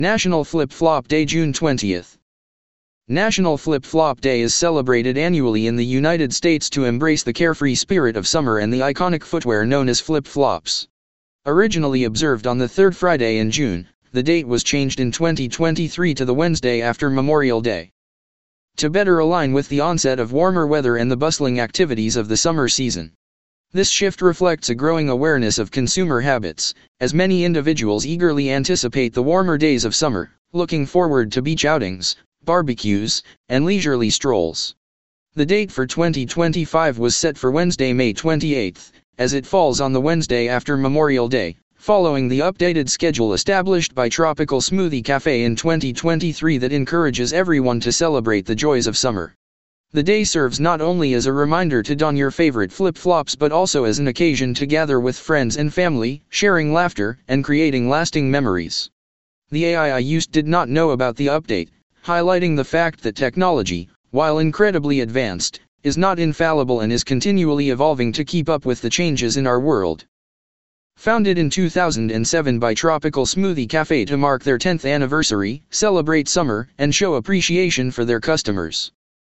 National Flip-Flop Day, June 20th. National Flip-Flop Day is celebrated annually in the United States to embrace the carefree spirit of summer and the iconic footwear known as flip-flops. Originally observed on the third Friday in June, the date was changed in 2023 to the Wednesday after Memorial Day, to better align with the onset of warmer weather and the bustling activities of the summer season. This shift reflects a growing awareness of consumer habits, as many individuals eagerly anticipate the warmer days of summer, looking forward to beach outings, barbecues, and leisurely strolls. The date for 2025 was set for Wednesday, May 28, as it falls on the Wednesday after Memorial Day, following the updated schedule established by Tropical Smoothie Cafe in 2023 that encourages everyone to celebrate the joys of summer. The day serves not only as a reminder to don your favorite flip-flops but also as an occasion to gather with friends and family, sharing laughter and creating lasting memories. The AI I used did not know about the update, highlighting the fact that technology, while incredibly advanced, is not infallible and is continually evolving to keep up with the changes in our world. Founded in 2007 by Tropical Smoothie Cafe to mark their 10th anniversary, celebrate summer, and show appreciation for their customers.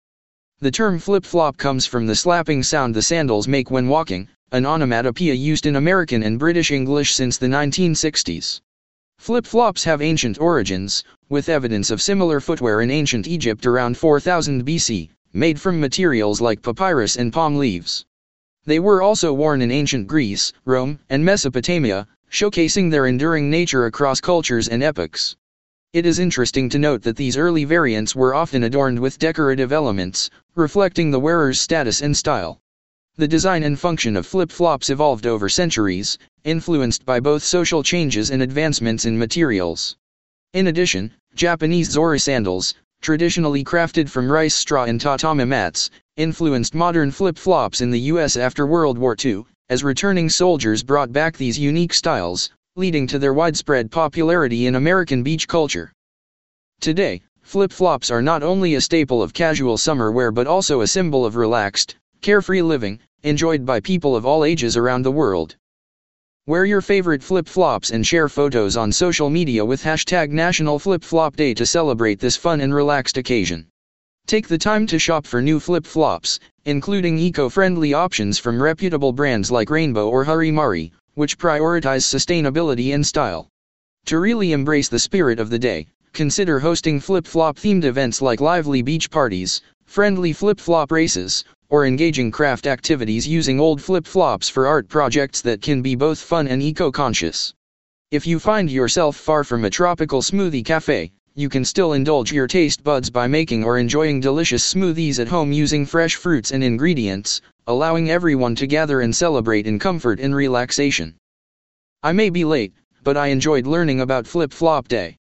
The term flip-flop comes from the slapping sound the sandals make when walking, an onomatopoeia used in American and British English since the 1960s. Flip-flops have ancient origins, with evidence of similar footwear in ancient Egypt around 4000 BC, made from materials like papyrus and palm leaves. They were also worn in ancient Greece, Rome, and Mesopotamia, showcasing their enduring nature across cultures and epochs. It is interesting to note that these early variants were often adorned with decorative elements, reflecting the wearer's status and style. The design and function of flip-flops evolved over centuries, influenced by both social changes and advancements in materials. In addition, Japanese Zora sandals, traditionally crafted from rice straw and tatami mats, influenced modern flip-flops in the US after World War II, as returning soldiers brought back these unique styles, leading to their widespread popularity in American beach culture. Today, flip-flops are not only a staple of casual summer wear but also a symbol of relaxed, carefree living, enjoyed by people of all ages around the world. Wear your favorite flip-flops and share photos on social media with hashtag National Flip-Flop Day to celebrate this fun and relaxed occasion. Take the time to shop for new flip-flops, including eco-friendly options from reputable brands like Rainbow or Harimari, which prioritize sustainability and style. To really embrace the spirit of the day, consider hosting flip-flop themed events like lively beach parties, friendly flip-flop races, or engaging craft activities using old flip-flops for art projects that can be both fun and eco-conscious. If you find yourself far from a Tropical Smoothie Cafe, you can still indulge your taste buds by making or enjoying delicious smoothies at home using fresh fruits and ingredients, allowing everyone to gather and celebrate in comfort and relaxation. I may be late, but I enjoyed learning about Flip-Flop Day.